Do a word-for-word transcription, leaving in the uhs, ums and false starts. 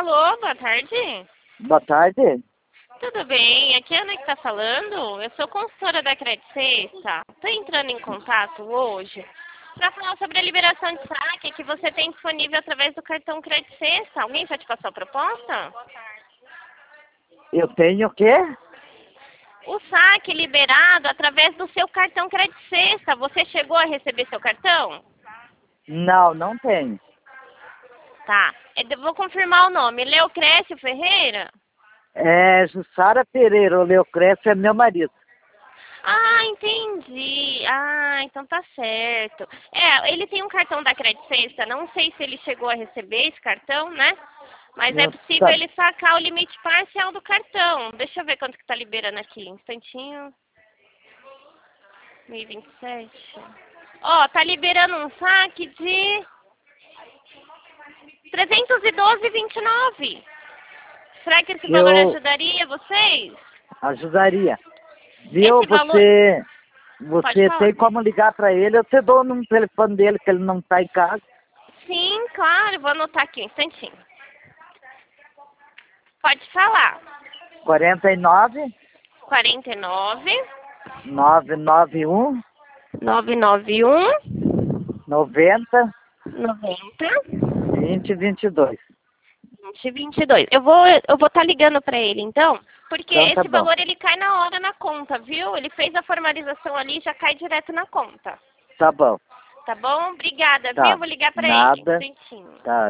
Alô, boa tarde. Boa tarde. Tudo bem? Aqui é a Ana que está falando. Eu sou consultora da Credit Sexta. Estou entrando em contato hoje para falar sobre a liberação de saque que você tem disponível através do cartão Credit Sexta. Alguém já te passou a proposta? Eu tenho o quê? O saque liberado através do seu cartão Credit Sexta. Você chegou a receber seu cartão? Não, não tenho. Tá. Eu vou confirmar o nome. Leocrécio Ferreira? É Jussara Pereira, o Leocrécio é meu marido. Ah, entendi. Ah, então tá certo. É, ele tem um cartão da Credit Sexta. Não sei se ele chegou a receber esse cartão, né? Mas é Eu possível sa- ele sacar o limite parcial do cartão. Deixa eu ver quanto que tá liberando aqui. Um instantinho. dois mil e vinte e sete. Ó, tá liberando um saque de trezentos e doze vírgula vinte e nove. Será que esse valor eu ajudaria vocês? ajudaria. Viu, Esse valor... você, Pode você falar. tem como ligar para ele, eu te dou no telefone dele, que ele não está em casa. Sim, claro. Vou anotar aqui um instantinho. Pode falar. quarenta e nove, quarenta e nove, novecentos e noventa e um, novecentos e noventa e um, noventa, noventa, vinte, vinte e dois. vinte e vinte e dois. Eu vou eu vou estar ligando para ele então, porque Então tá esse bom. valor ele cai na hora na conta, viu? Ele fez a formalização ali e já cai direto na conta. Tá bom. Tá bom? Obrigada, viu? Tá. Eu vou ligar para ele. Nada. Um instantinho. Tá.